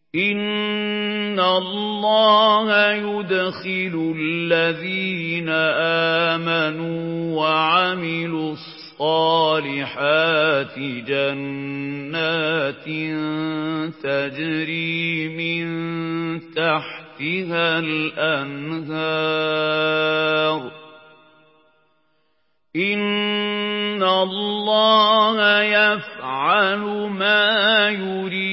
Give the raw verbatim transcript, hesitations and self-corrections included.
إِنَّ اللَّهَ يُدْخِلُ الَّذِينَ آمَنُوا وَعَمِلُوا الصَّالِحَاتِ جَنَّاتٍ تَجْرِي مِن تَحْتِهَا الْأَنْهَارُ ۚ إِنَّ اللَّهَ يَفْعَلُ مَا يُرِيدُ.